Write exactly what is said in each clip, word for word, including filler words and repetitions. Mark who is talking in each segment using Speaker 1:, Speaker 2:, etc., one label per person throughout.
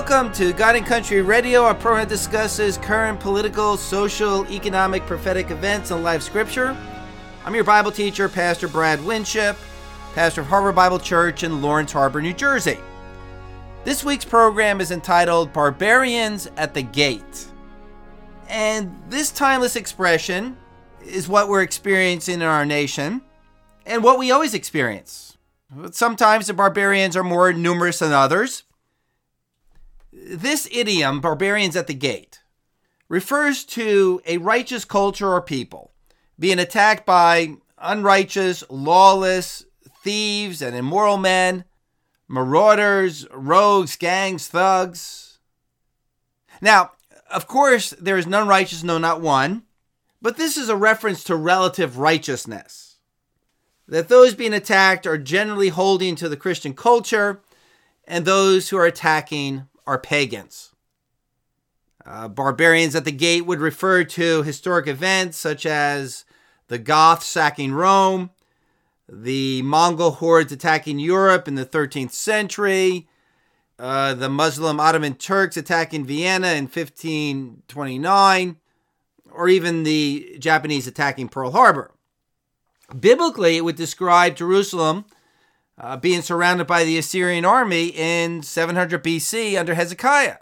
Speaker 1: Welcome to God and Country Radio, a program that discusses current political, social, economic, prophetic events and life scripture. I'm your Bible teacher, Pastor Brad Winship, pastor of Harvard Bible Church in Lawrence Harbor, New Jersey. This week's program is entitled Barbarians at the Gate. And this timeless expression is what we're experiencing in our nation and what we always experience. Sometimes the barbarians are more numerous than others. This idiom, barbarians at the gate, refers to a righteous culture or people being attacked by unrighteous, lawless, thieves and immoral men, marauders, rogues, gangs, thugs. Now, of course, there is none righteous, no, not one, but this is a reference to relative righteousness. That those being attacked are generally holding to the Christian culture, and those who are attacking are pagans. Uh, barbarians at the gate would refer to historic events such as the Goths sacking Rome, the Mongol hordes attacking Europe in the thirteenth century, uh, the Muslim Ottoman Turks attacking Vienna in fifteen twenty-nine, or even the Japanese attacking Pearl Harbor. Biblically, it would describe Jerusalem Uh, being surrounded by the Assyrian army in seven hundred B C under Hezekiah.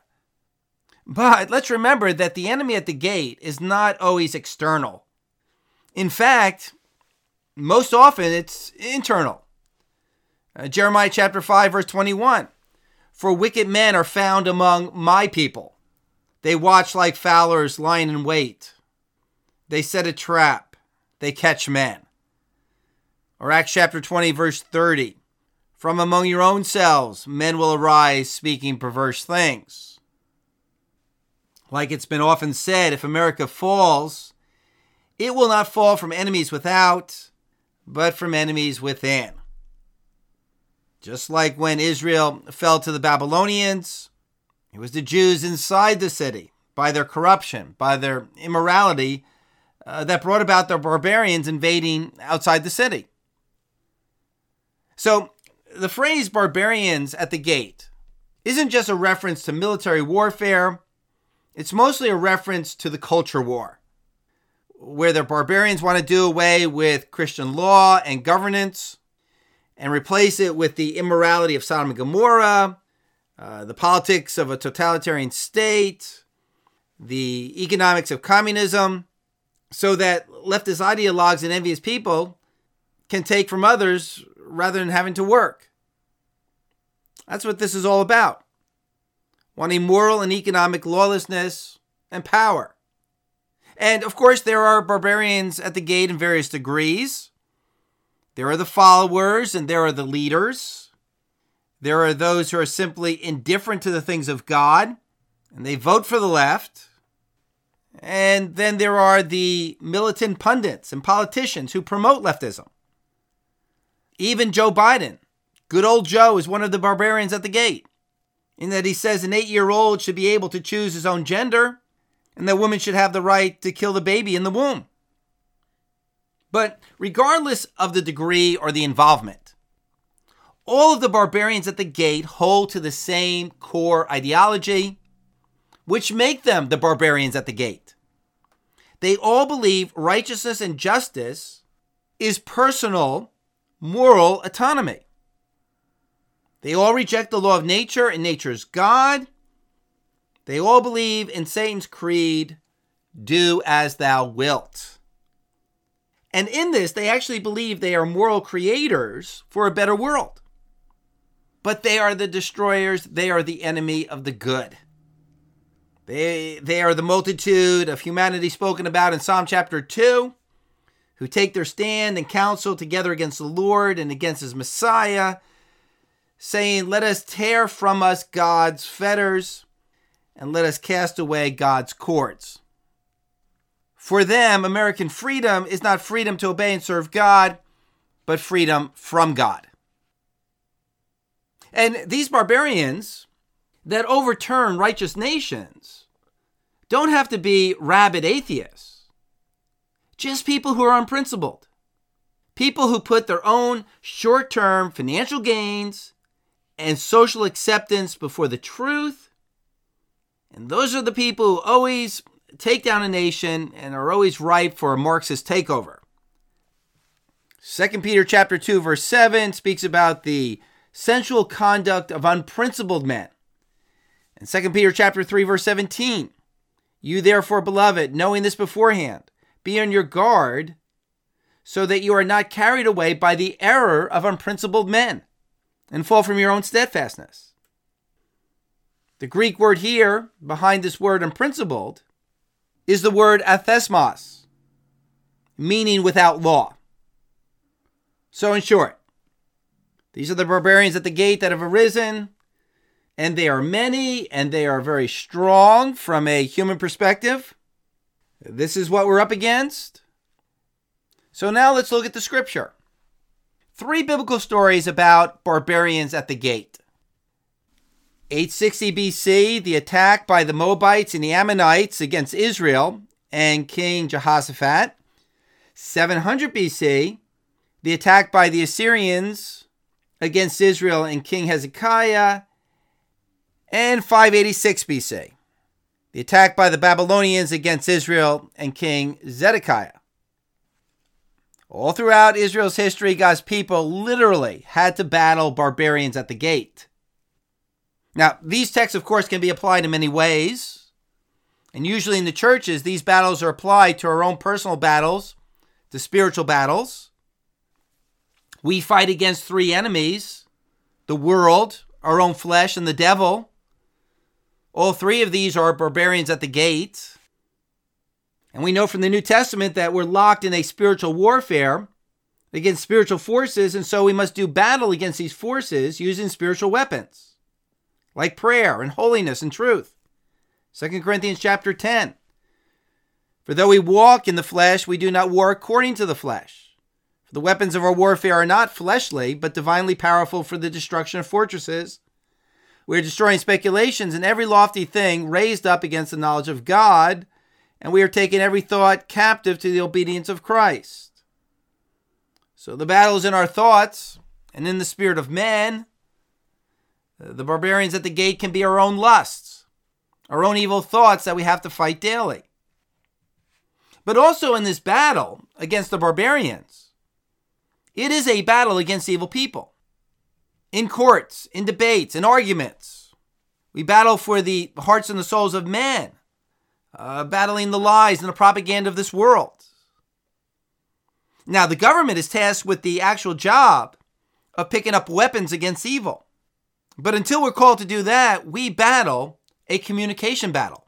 Speaker 1: But let's remember that the enemy at the gate is not always external. In fact, most often it's internal. Uh, Jeremiah chapter five, verse twenty-one. For wicked men are found among my people. They watch like fowlers lying in wait. They set a trap. They catch men. Or Acts chapter twenty, verse thirty. From among your own selves, men will arise speaking perverse things. Like it's been often said, if America falls, it will not fall from enemies without, but from enemies within. Just like when Israel fell to the Babylonians, it was the Jews inside the city, by their corruption, by their immorality, uh, that brought about the barbarians invading outside the city. So, the phrase barbarians at the gate isn't just a reference to military warfare. It's mostly a reference to the culture war, where the barbarians want to do away with Christian law and governance and replace it with the immorality of Sodom and Gomorrah, uh, the politics of a totalitarian state, the economics of communism, so that leftist ideologues and envious people can take from others rather than having to work. That's what this is all about. Wanting moral and economic lawlessness and power. And of course, there are barbarians at the gate in various degrees. There are the followers and there are the leaders. There are those who are simply indifferent to the things of God and they vote for the left. And then there are the militant pundits and politicians who promote leftism. Even Joe Biden, good old Joe, is one of the barbarians at the gate, in that he says an eight-year-old should be able to choose his own gender, and that women should have the right to kill the baby in the womb. But regardless of the degree or the involvement, all of the barbarians at the gate hold to the same core ideology, which make them the barbarians at the gate. They all believe righteousness and justice is personal moral autonomy. They all reject the law of nature and nature's God. They all believe in Satan's creed, do as thou wilt. And in this, they actually believe they are moral creators for a better world. But they are the destroyers. They are the enemy of the good. They, they are the multitude of humanity spoken about in Psalm chapter two, who take their stand and counsel together against the Lord and against his Messiah, saying, let us tear from us God's fetters and let us cast away God's cords. For them, American freedom is not freedom to obey and serve God, but freedom from God. And these barbarians that overturn righteous nations don't have to be rabid atheists. Just people who are unprincipled. People who put their own short-term financial gains and social acceptance before the truth And those are the people who always take down a nation and are always ripe for a Marxist takeover. Second Peter chapter two, verse seven speaks about the sensual conduct of unprincipled men. And Second Peter chapter three, verse seventeen, you therefore, beloved, knowing this beforehand, be on your guard so that you are not carried away by the error of unprincipled men and fall from your own steadfastness. The Greek word here, behind this word unprincipled, is the word athesmos, meaning without law. So in short, these are the barbarians at the gate that have arisen, and they are many, and they are very strong from a human perspective. This is what we're up against. So now let's look at the scripture. Three biblical stories about barbarians at the gate. eight sixty B C, the attack by the Moabites and the Ammonites against Israel and King Jehoshaphat. seven hundred B C, the attack by the Assyrians against Israel and King Hezekiah. And five eighty-six B C, the attack by the Babylonians against Israel and King Zedekiah. All throughout Israel's history, God's people literally had to battle barbarians at the gate. Now, these texts, of course, can be applied in many ways. And usually in the churches, these battles are applied to our own personal battles, to spiritual battles. We fight against three enemies: the world, our own flesh, and the devil. All three of these are barbarians at the gate. And we know from the New Testament that we're locked in a spiritual warfare against spiritual forces, and so we must do battle against these forces using spiritual weapons, like prayer and holiness and truth. Second Corinthians chapter ten. For though we walk in the flesh, we do not war according to the flesh. For the weapons of our warfare are not fleshly, but divinely powerful for the destruction of fortresses. We are destroying speculations and every lofty thing raised up against the knowledge of God, and we are taking every thought captive to the obedience of Christ. So the battle is in our thoughts and in the spirit of men. The barbarians at the gate can be our own lusts, our own evil thoughts that we have to fight daily. But also in this battle against the barbarians, it is a battle against evil people. In courts, in debates, in arguments, we battle for the hearts and the souls of men, uh, battling the lies and the propaganda of this world. Now, the government is tasked with the actual job of picking up weapons against evil. But until we're called to do that, we battle a communication battle.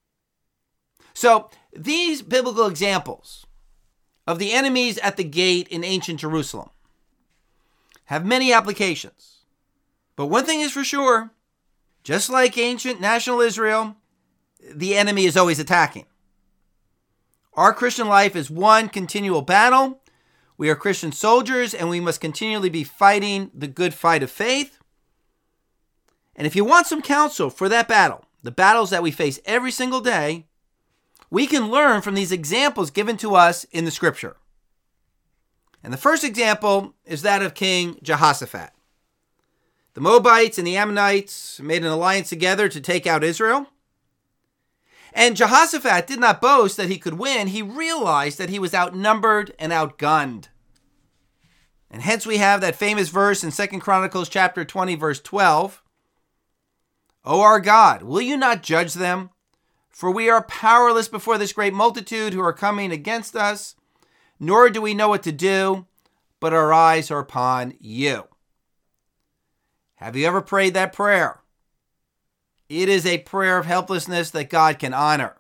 Speaker 1: So these biblical examples of the enemies at the gate in ancient Jerusalem have many applications. But one thing is for sure, just like ancient national Israel, the enemy is always attacking. Our Christian life is one continual battle. We are Christian soldiers, and we must continually be fighting the good fight of faith. And if you want some counsel for that battle, the battles that we face every single day, we can learn from these examples given to us in the scripture. And the first example is that of King Jehoshaphat. The Moabites and the Ammonites made an alliance together to take out Israel. And Jehoshaphat did not boast that he could win. He realized that he was outnumbered and outgunned. And hence we have that famous verse in Second Chronicles chapter twenty, verse twelve. O our God, will you not judge them? For we are powerless before this great multitude who are coming against us, nor do we know what to do, but our eyes are upon you. Have you ever prayed that prayer? It is a prayer of helplessness that God can honor.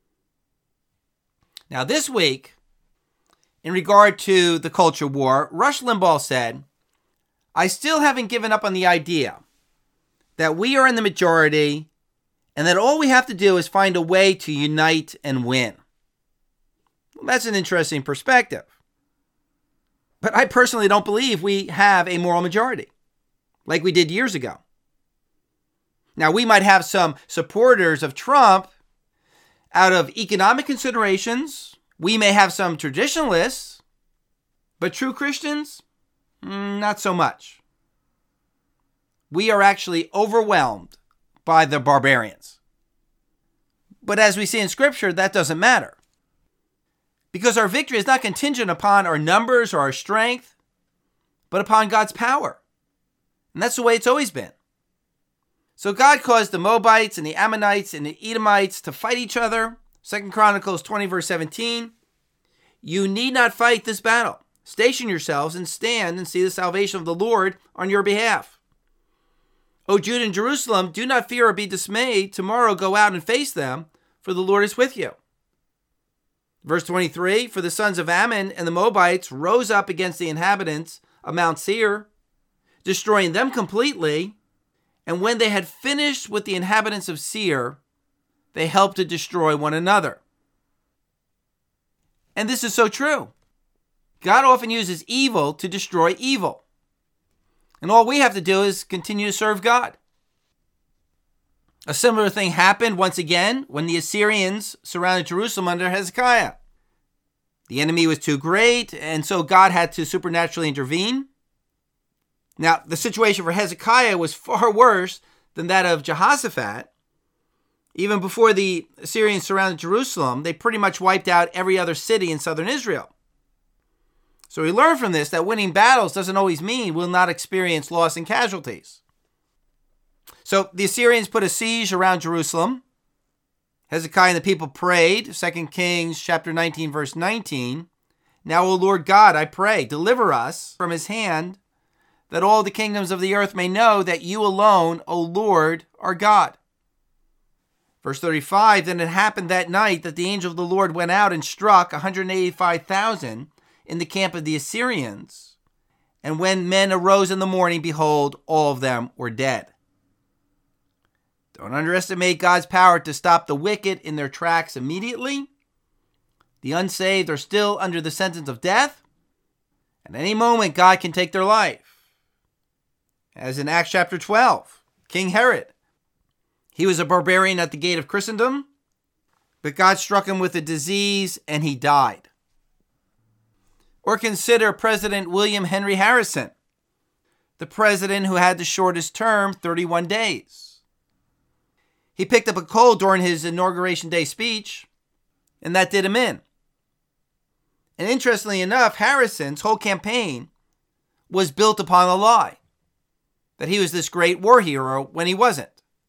Speaker 1: Now this week, in regard to the culture war, Rush Limbaugh said, I still haven't given up on the idea that we are in the majority and that all we have to do is find a way to unite and win. Well, that's an interesting perspective. But I personally don't believe we have a moral majority like we did years ago. Now, we might have some supporters of Trump out of economic considerations. We may have some traditionalists, but true Christians, not so much. We are actually overwhelmed by the barbarians. But as we see in Scripture, that doesn't matter. Because our victory is not contingent upon our numbers or our strength, but upon God's power. And that's the way it's always been. So God caused the Moabites and the Ammonites and the Edomites to fight each other. Second Chronicles twenty, verse seventeen. You need not fight this battle. Station yourselves and stand and see the salvation of the Lord on your behalf. O Judah and Jerusalem, do not fear or be dismayed. Tomorrow go out and face them, for the Lord is with you. Verse twenty-three, for the sons of Ammon and the Moabites rose up against the inhabitants of Mount Seir, destroying them completely. And when they had finished with the inhabitants of Seir, they helped to destroy one another. And this is so true. God often uses evil to destroy evil. And all we have to do is continue to serve God. A similar thing happened once again when the Assyrians surrounded Jerusalem under Hezekiah. The enemy was too great, and so God had to supernaturally intervene. Now, the situation for Hezekiah was far worse than that of Jehoshaphat. Even before the Assyrians surrounded Jerusalem, they pretty much wiped out every other city in southern Israel. So we learn from this that winning battles doesn't always mean we'll not experience loss and casualties. So the Assyrians put a siege around Jerusalem. Hezekiah and the people prayed. Second Kings chapter nineteen, verse nineteen. Now, O Lord God, I pray, deliver us from his hand, that all the kingdoms of the earth may know that you alone, O Lord, are God. Verse thirty-five, then it happened that night that the angel of the Lord went out and struck one hundred eighty-five thousand in the camp of the Assyrians. And when men arose in the morning, behold, all of them were dead. Don't underestimate God's power to stop the wicked in their tracks immediately. The unsaved are still under the sentence of death. At any moment, God can take their life. As in Acts chapter twelve, King Herod. He was a barbarian at the gate of Christendom, but God struck him with a disease and he died. Or consider President William Henry Harrison, the president who had the shortest term, thirty-one days. He picked up a cold during his inauguration day speech, and that did him in. And interestingly enough, Harrison's whole campaign was built upon a lie, that he was this great war hero when he wasn't.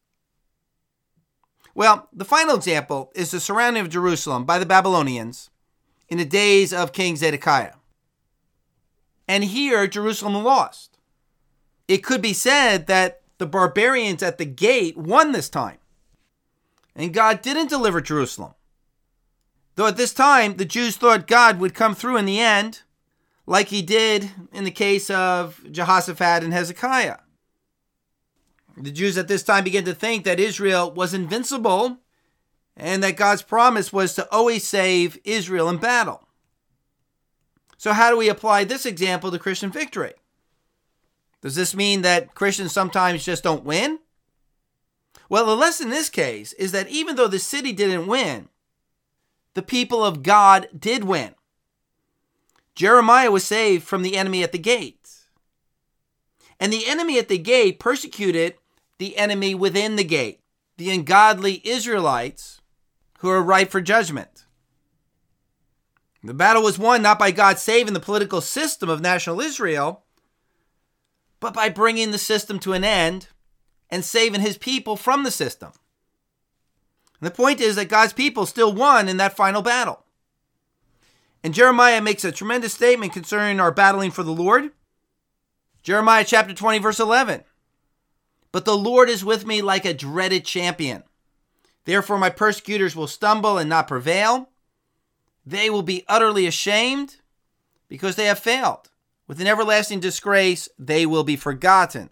Speaker 1: Well, the final example is the surrounding of Jerusalem by the Babylonians in the days of King Zedekiah. And here, Jerusalem lost. It could be said that the barbarians at the gate won this time. And God didn't deliver Jerusalem. Though at this time, the Jews thought God would come through in the end, like he did in the case of Jehoshaphat and Hezekiah. The Jews at this time began to think that Israel was invincible and that God's promise was to always save Israel in battle. So how do we apply this example to Christian victory? Does this mean that Christians sometimes just don't win? Well, the lesson in this case is that even though the city didn't win, the people of God did win. Jeremiah was saved from the enemy at the gate. And the enemy at the gate persecuted the enemy within the gate, the ungodly Israelites who are ripe for judgment. The battle was won not by God saving the political system of national Israel, but by bringing the system to an end and saving his people from the system. And the point is that God's people still won in that final battle. And Jeremiah makes a tremendous statement concerning our battling for the Lord. Jeremiah chapter twenty, verse eleven. But the Lord is with me like a dreaded champion. Therefore my persecutors will stumble and not prevail. They will be utterly ashamed because they have failed. With an everlasting disgrace, they will be forgotten.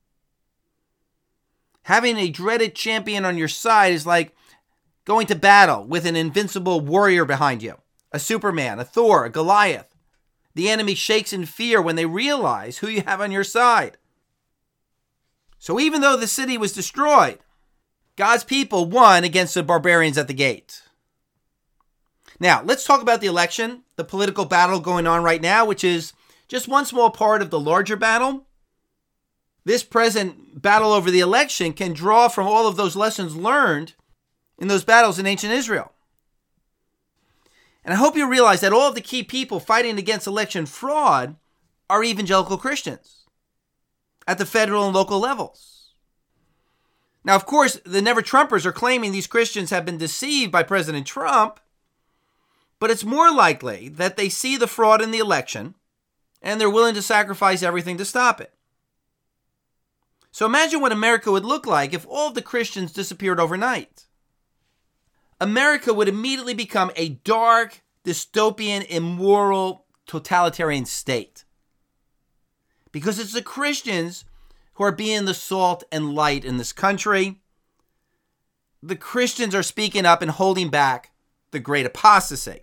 Speaker 1: Having a dreaded champion on your side is like going to battle with an invincible warrior behind you. A Superman, a Thor, a Goliath. The enemy shakes in fear when they realize who you have on your side. So even though the city was destroyed, God's people won against the barbarians at the gate. Now, let's talk about the election, the political battle going on right now, which is just one small part of the larger battle. This present battle over the election can draw from all of those lessons learned in those battles in ancient Israel. And I hope you realize that all of the key people fighting against election fraud are evangelical Christians at the federal and local levels. Now, of course, the never-Trumpers are claiming these Christians have been deceived by President Trump, but it's more likely that they see the fraud in the election and they're willing to sacrifice everything to stop it. So imagine what America would look like if all of the Christians disappeared overnight. America would immediately become a dark, dystopian, immoral, totalitarian state. Because it's the Christians who are being the salt and light in this country. The Christians are speaking up and holding back the great apostasy.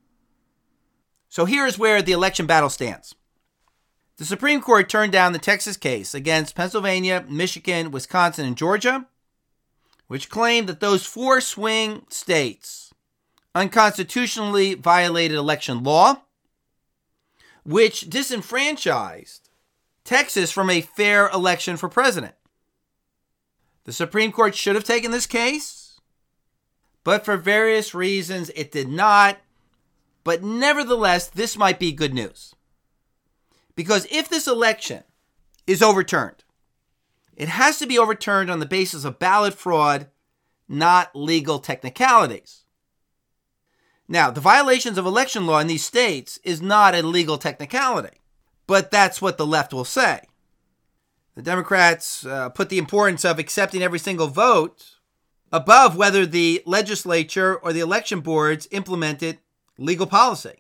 Speaker 1: So here's where the election battle stands. The Supreme Court turned down the Texas case against Pennsylvania, Michigan, Wisconsin, and Georgia, which claimed that those four swing states unconstitutionally violated election law, which disenfranchised Texas from a fair election for president. The Supreme Court should have taken this case, but for various reasons it did not. But nevertheless, this might be good news. Because if this election is overturned, it has to be overturned on the basis of ballot fraud, not legal technicalities. Now, the violations of election law in these states is not a legal technicality, but that's what the left will say. The Democrats uh, put the importance of accepting every single vote above whether the legislature or the election boards implemented legal policy.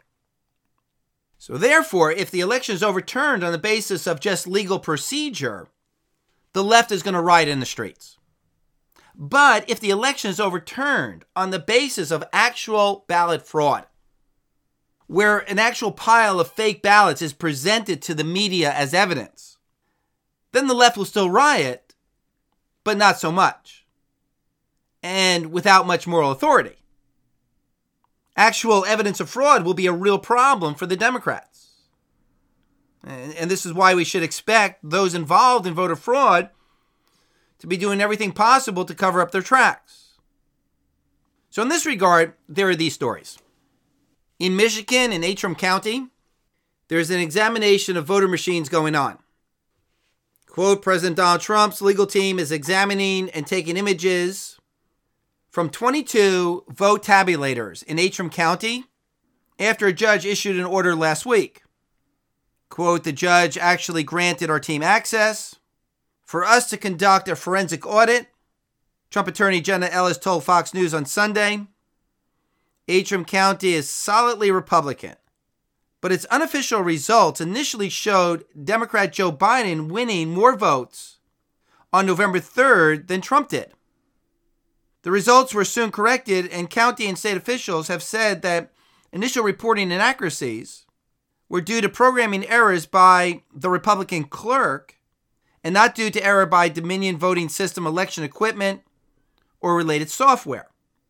Speaker 1: So therefore, if the election is overturned on the basis of just legal procedure, the left is going to riot in the streets. But if the election is overturned on the basis of actual ballot fraud, where an actual pile of fake ballots is presented to the media as evidence, then the left will still riot, but not so much, and without much moral authority. Actual evidence of fraud will be a real problem for the Democrats. And, and this is why we should expect those involved in voter fraud to be doing everything possible to cover up their tracks. So in this regard, there are these stories. In Michigan, in Antrim County, there's an examination of voter machines going on. Quote, President Donald Trump's legal team is examining and taking images from twenty-two vote tabulators in Antrim County after a judge issued an order last week. Quote, the judge actually granted our team access for us to conduct a forensic audit. Trump attorney Jenna Ellis told Fox News on Sunday, Antrim County is solidly Republican, but its unofficial results initially showed Democrat Joe Biden winning more votes on November third than Trump did. The results were soon corrected, and county and state officials have said that initial reporting inaccuracies were due to programming errors by the Republican clerk and not due to error by Dominion voting system election equipment or related software.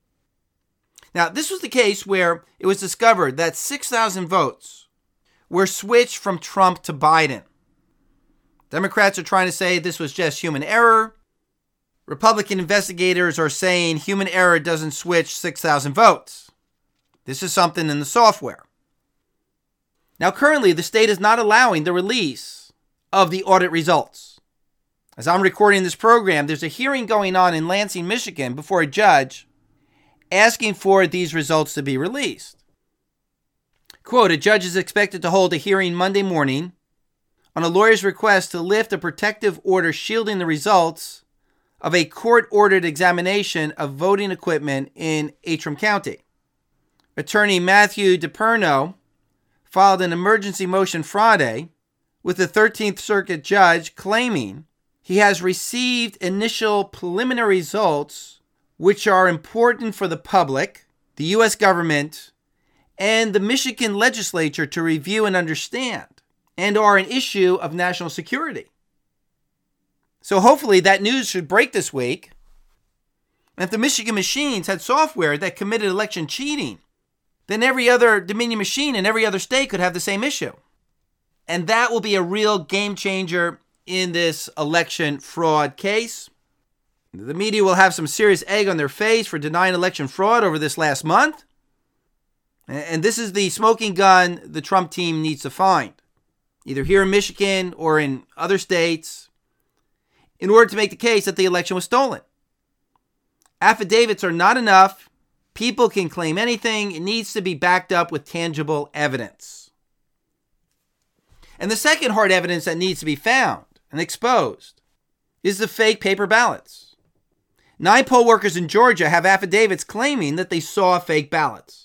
Speaker 1: Now, this was the case where it was discovered that six thousand votes were switched from Trump to Biden. Democrats are trying to say this was just human error. Republican investigators are saying human error doesn't switch six thousand votes. This is something in the software. Now, currently, the state is not allowing the release of the audit results. As I'm recording this program, there's a hearing going on in Lansing, Michigan, before a judge asking for these results to be released. Quote, a judge is expected to hold a hearing Monday morning on a lawyer's request to lift a protective order shielding the results of a court-ordered examination of voting equipment in Antrim County. Attorney Matthew DePerno filed an emergency motion Friday with the thirteenth Circuit judge claiming he has received initial preliminary results which are important for the public, the U S government, and the Michigan legislature to review and understand, and are an issue of national security. So hopefully that news should break this week. And if the Michigan machines had software that committed election cheating, then every other Dominion machine in every other state could have the same issue. And that will be a real game changer in this election fraud case. The media will have some serious egg on their face for denying election fraud over this last month. And this is the smoking gun the Trump team needs to find, either here in Michigan or in other states, in order to make the case that the election was stolen. Affidavits are not enough. People can claim anything. It needs to be backed up with tangible evidence. And the second hard evidence that needs to be found and exposed is the fake paper ballots. Nine poll workers in Georgia have affidavits claiming that they saw fake ballots.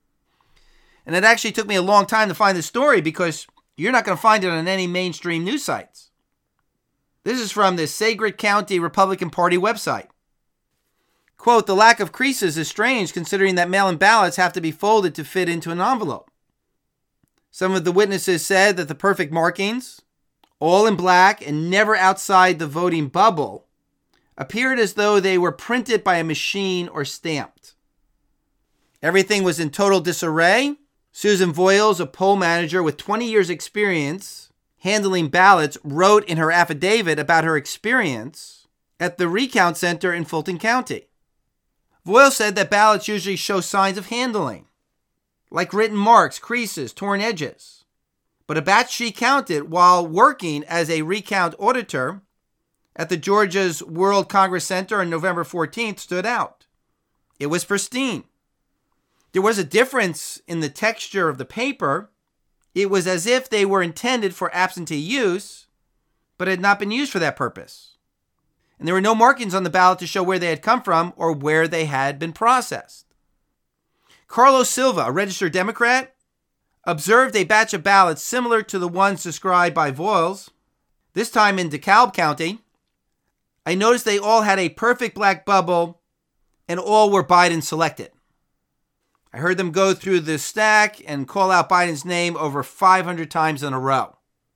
Speaker 1: And it actually took me a long time to find this story because you're not going to find it on any mainstream news sites. This is from the Saginaw County Republican Party website. Quote, the lack of creases is strange considering that mail-in ballots have to be folded to fit into an envelope. Some of the witnesses said that the perfect markings, all in black and never outside the voting bubble, appeared as though they were printed by a machine or stamped. Everything was in total disarray. Susan Voiles, a poll manager with twenty years experience handling ballots, wrote in her affidavit about her experience at the recount center in Fulton County. Voiles said that ballots usually show signs of handling, like written marks, creases, torn edges. But a batch she counted while working as a recount auditor at the Georgia's World Congress Center on November fourteenth stood out. It was pristine. There was a difference in the texture of the paper. It was as if they were intended for absentee use, but had not been used for that purpose. And there were no markings on the ballot to show where they had come from or where they had been processed. Carlos Silva, a registered Democrat, observed a batch of ballots similar to the ones described by Voiles, this time in DeKalb County. I noticed they all had a perfect black bubble and all were Biden selected. I heard them go through the stack and call out Biden's name over five hundred times in a row.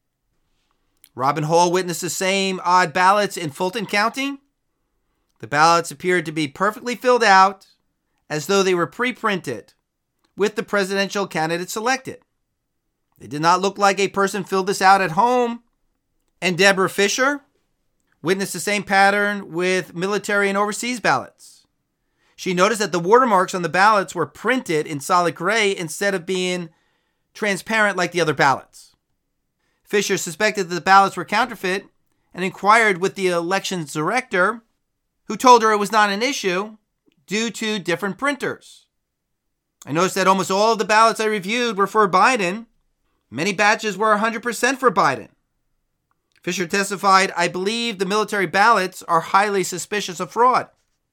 Speaker 1: Robin Hall witnessed the same odd ballots in Fulton County. The ballots appeared to be perfectly filled out as though they were pre-printed with the presidential candidate selected. They did not look like a person filled this out at home. And Deborah Fisher witnessed the same pattern with military and overseas ballots. She noticed that the watermarks on the ballots were printed in solid gray instead of being transparent like the other ballots. Fisher suspected that the ballots were counterfeit and inquired with the elections director, who told her it was not an issue due to different printers. I noticed that almost all of the ballots I reviewed were for Biden. Many batches were one hundred percent for Biden. Fisher testified, I believe the military ballots are highly suspicious of fraud.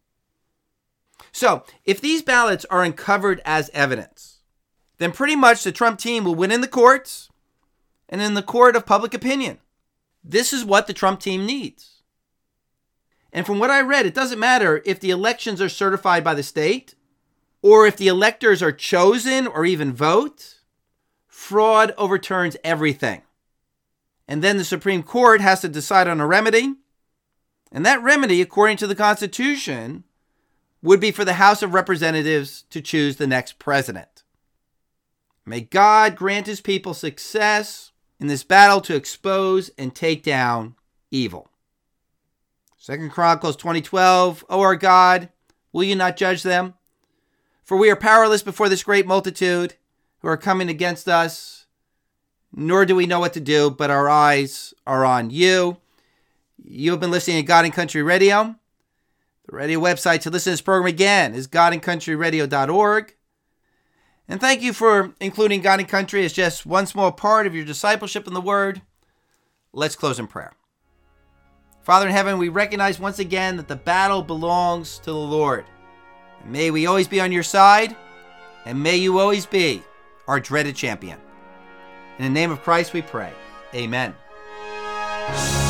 Speaker 1: So, if these ballots are uncovered as evidence, then pretty much the Trump team will win in the courts and in the court of public opinion. This is what the Trump team needs. And from what I read, it doesn't matter if the elections are certified by the state or if the electors are chosen or even vote. Fraud overturns everything. And then the Supreme Court has to decide on a remedy. And that remedy, according to the Constitution, would be for the House of Representatives to choose the next president. May God grant his people success in this battle to expose and take down evil. Second Chronicles twenty twelve, O our God, will you not judge them? For we are powerless before this great multitude who are coming against us, nor do we know what to do, but our eyes are on you. You have been listening to God and Country Radio. The radio website to listen to this program again is god and country radio dot org. And thank you for including God and Country as just one small part of your discipleship in the Word. Let's close in prayer. Father in heaven, we recognize once again that the battle belongs to the Lord. And may we always be on your side, and may you always be our dreaded champion. In the name of Christ we pray. Amen.